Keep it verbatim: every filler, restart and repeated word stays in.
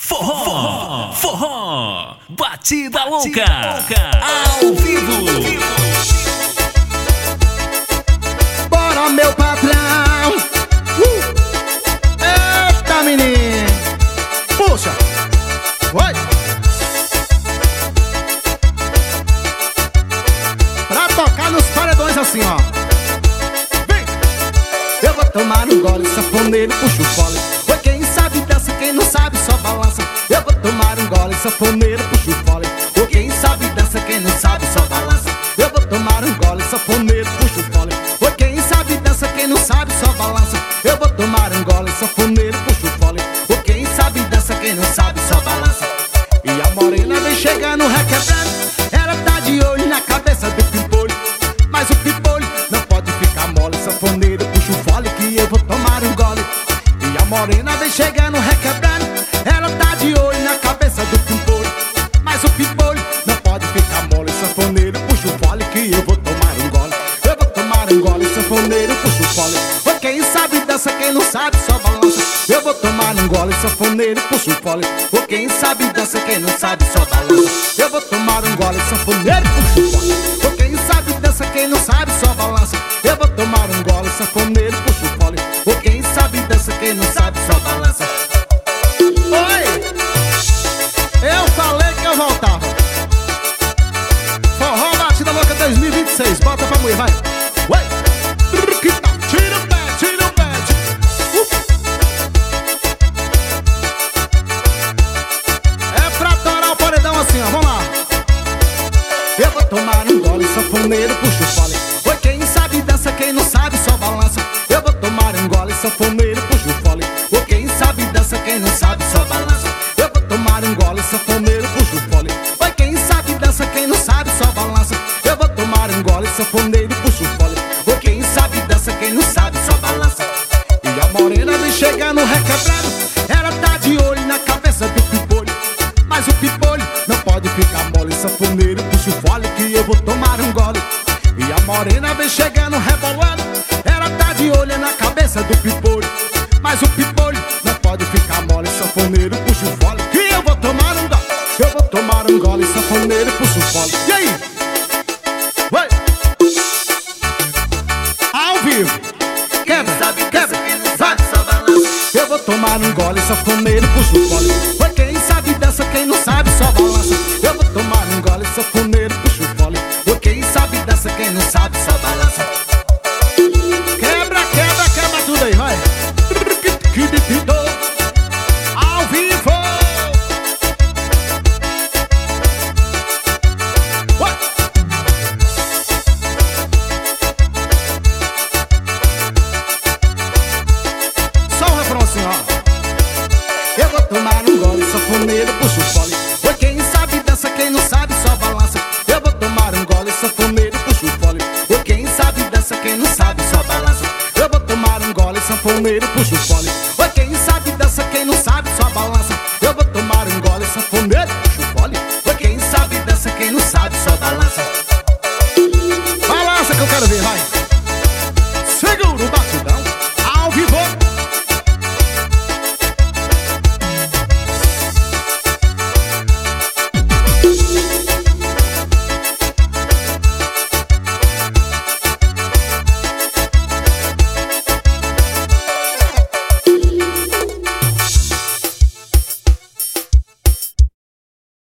Forró, forró, batida louca, ao vivo. Bora, meu patrão. uh. Eita, menino. Puxa. Oi. Pra tocar nos paredões assim, ó. Vem. Eu vou tomar um gole, sanfoneiro, puxa o fole. Oi, quem sabe dança, quem não sabe só balança. Eu vou tomar um gole, sanfoneiro, puxa o fole. Oi, quem sabe dança, quem não sabe só balança. Eu vou tomar um gole, sanfoneiro, puxa o fole. Oi, quem sabe dança, quem não sabe só balança. Eu vou tomar um gole, sanfoneiro, puxa o fole. Oi, quem sabe dança, quem não sabe só balança. E a morena vem chegando, requebrando. Ela tá de olho na cabeça do pimpolho. Mas o pimpolho não pode ficar mole. Sanfoneiro, puxa o fole que eu vou tomar um gole. E a morena vem chegando, requebrando. Ela tá de olho na cabeça do pimpolho. Mas o pimpolho não pode ficar mole. Sanfoneiro, puxa o fole que eu vou tomar um gole. Eu vou tomar um gole, sanfoneiro, puxa o fole. Oi, quem sabe dança, quem não sabe só balança. Eu vou tomar um gole, sanfoneiro, puxa o fole. Oi, quem sabe dança, quem não sabe só balança. Eu vou tomar um gole, sanfoneiro, puxa o fole. Oi, quem sabe dança, quem não sabe só balança. Eu vou tomar um gole, sanfoneiro, puxa o fole. Oi, quem sabe dança, quem não sabe só balança. Oi, eu falei que eu voltava. Forró Batida Louca dois mil e vinte e seis, bota pra mulher, vai. Ué. Tira o pé, tira o pé. Uh. É pra torar o paredão assim, ó, vamos lá. Eu vou tomar um gole, sanfoneiro, puxa o fole. Oi, quem sabe dança, quem não sabe só balança. Eu vou tomar um gole, sanfoneiro, puxa o fole. Oi, quem sabe dança, quem não sabe só balança. Eu vou tomar um gole, sanfoneiro, puxa o fole. Oi, quem sabe dança, quem não sabe só balança. Eu vou tomar um gole, sanfoneiro, puxa o fole. Oi, quem sabe dança, quem não sabe só balança. E a morena vem chegando, requebrando. Ela tá de olho na cabeça do pimpolho. Mas o pimpolho não pode ficar mole. Sanfoneiro, puxa o fole que eu vou tomar um gole. E a morena vem chegando, rebolando. Ela tá de olho na cabeça do pimpolho. Mas o pimpolho não pode ficar mole. Sanfoneiro, puxa o fole que eu vou tomar um gole. Eu vou tomar um gole, sanfoneiro, puxa o fole. E aí? Vai! Ao vivo! Quebra, quebra, vai! Eu vou tomar um gole, sanfoneiro, puxa o fole. Oi, quem sabe dança, quem não sabe só balança. Eu vou tomar um gole, sanfoneiro, puxa o fole. Oi, quem sabe dança, quem não sabe só balança. Quebra, quebra, quebra tudo aí, vai! Ao vivo! Ué. Só um refrão assim, ó. Eu vou tomar um gole, sanfoneiro, puxa o fole.